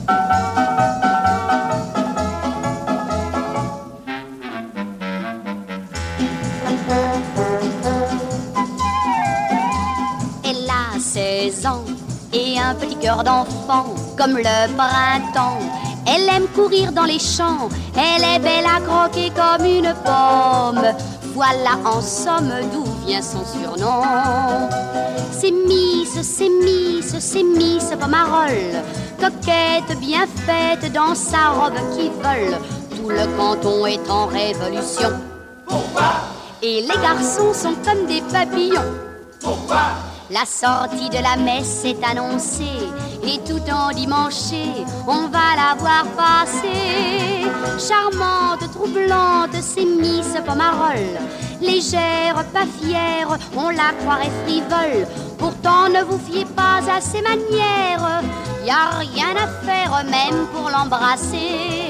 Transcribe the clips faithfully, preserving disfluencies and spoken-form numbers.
Elle a seize ans et un petit cœur d'enfant comme le printemps. Elle aime courir dans les champs, elle est belle à croquer comme une pomme. Voilà en somme d'où vient son surnom. C'est Miss, c'est Miss, c'est Miss Pomarole, coquette bien faite dans sa robe qui vole. Tout le canton est en révolution. Pourquoi? Et les garçons sont comme des papillons. Pourquoi? La sortie de la messe est annoncée et tout endimanché, on va la voir passer. Charmante, troublante, c'est Miss Pomarole. Légère, pas fière, on la croirait frivole. Pourtant ne vous fiez pas à ses manières, y a rien à faire même pour l'embrasser.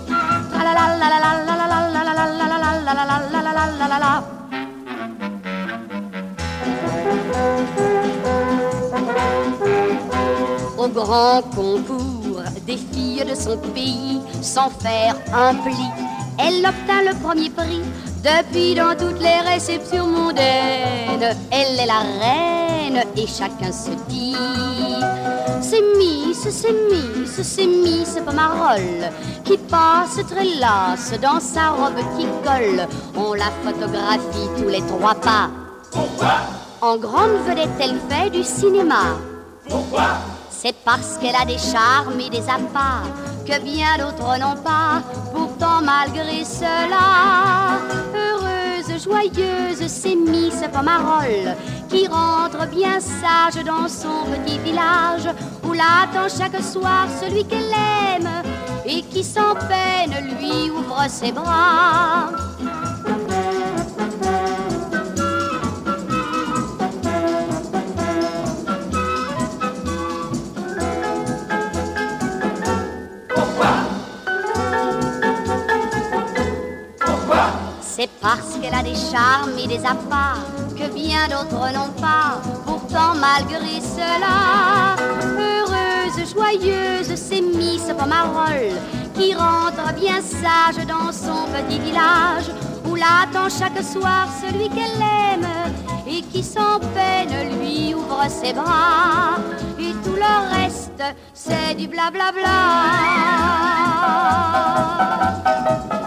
Au grand concours des filles de son pays, sans faire un pli, elle obtint le premier prix. Depuis dans toutes les réceptions mondaines, elle est la reine et chacun se dit: c'est Miss, c'est Miss, c'est Miss Pomarole, qui passe très lasse dans sa robe qui colle. On la photographie tous les trois pas. Pourquoi? En grande vedette, elle fait du cinéma. Pourquoi? C'est parce qu'elle a des charmes et des appas que bien d'autres n'ont pas. Pourtant malgré cela, heureuse, joyeuse, c'est Miss Pomarole, qui rentre bien sage dans son petit village, où l'attend chaque soir celui qu'elle aime et qui sans peine lui ouvre ses bras. C'est parce qu'elle a des charmes et des appas que bien d'autres n'ont pas. Pourtant malgré cela, heureuse, joyeuse, c'est Miss Pomarole, qui rentre bien sage dans son petit village, où l'attend chaque soir celui qu'elle aime et qui sans peine lui ouvre ses bras. Et tout le reste, c'est du blablabla.